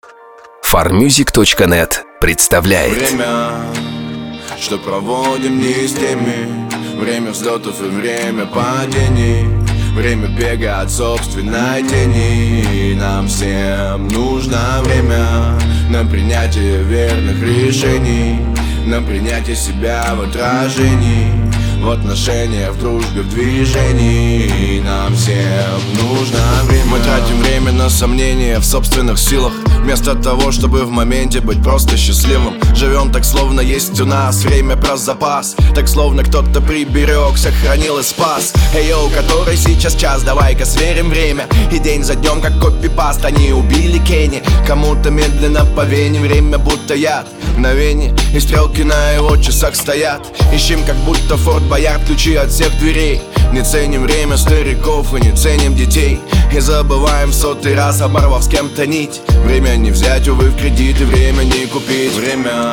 farmusic.net представляет. Время, что проводим не с теми. Время взлетов и время падений. Время бега от собственной тени. Нам всем нужно время на принятие верных решений, на принятие себя в отражении, в отношениях, в дружбе, в движении. Нам всем нужно время. Мы тратим время на сомнения в собственных силах, вместо того, чтобы в моменте быть просто счастливым. Живем так, словно есть у нас время про запас, так, словно кто-то приберег, сохранил и спас. Эй, йоу, который сейчас час, давай-ка сверим время. И день за днем, как копипаст, они убили Кенни. Кому-то медленно по вене, время будто яд. Мгновение, и стрелки на его часах стоят. Ищем, как будто Форт Боярд, ключи от всех дверей. Не ценим время стариков и не ценим детей. И забываем в сотый раз, оборвав с кем-то нить. Время не взять, увы, в кредит, и время не купить. Время,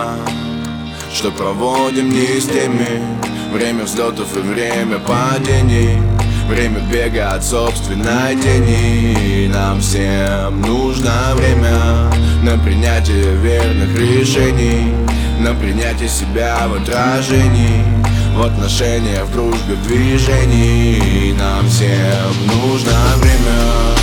что проводим не с теми. Время взлетов и время падений. Время бега от собственной тени. Нам всем нужно время на принятие верных решений, на принятие себя в отражении, в отношениях, в дружбе, в движении. Нам всем нужно время,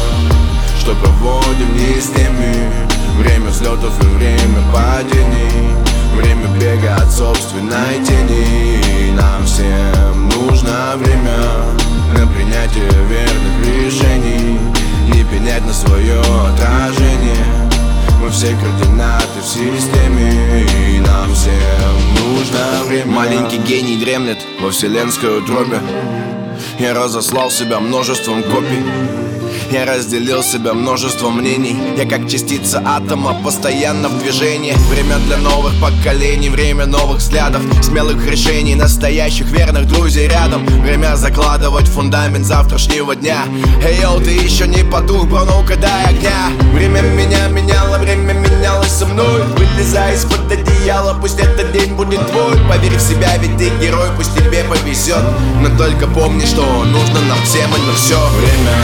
что проводим не с теми. Время взлетов и время падений. Время бега от собственной тени. Нам всем нужно время на принятие верных решений, не пенять на свое отражение. Мы все координаты в системе, и нам всем нужно время. Маленький гений дремлет во вселенской утробе. Я разослал себя множеством копий, я разделил себя множеством мнений. Я как частица атома, постоянно в движении. Время для новых поколений, время новых взглядов, смелых решений, настоящих верных друзей рядом. Время закладывать фундамент завтрашнего дня. Эй, йоу, ты еще не потух, бро, ну-ка дай огня. Время меня меняло, время менялось со мной. Вылезай из-под одеяла, пусть этот день будет твой. Поверь в себя, ведь ты герой, пусть тебе повезет. Но только помни, что нужно нам всем, и на все время,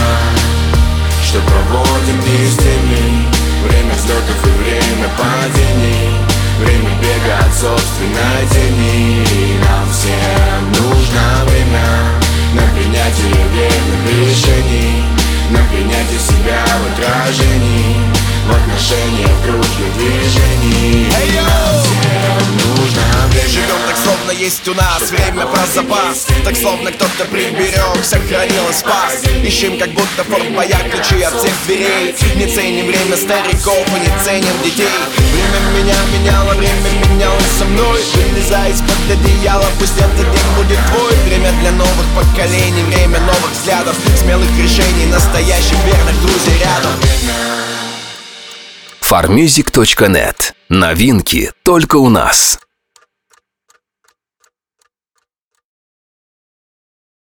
что проводим не с теми. Время взлетов и время падений. Время бега от собственной тени. Нам всем нужно время на принятие верных решений, на принятие себя в отражении, в отношениях, в дружбе, в движении. Нам всем нужно время. Живем так, словно есть у нас время про запас, так, словно кто-то приберег, сохранил и спас. Ищем, как будто Форт Боярд, ключи от всех дверей. Не ценим время стариков и не ценим детей. Время меня меняло, время менялось со мной. Вылезай из-под одеяла, пусть этот день будет твой. Время для новых поколений, время новых взглядов, смелых решений, настоящих верных друзей рядом. farmusic.net. Новинки только у нас.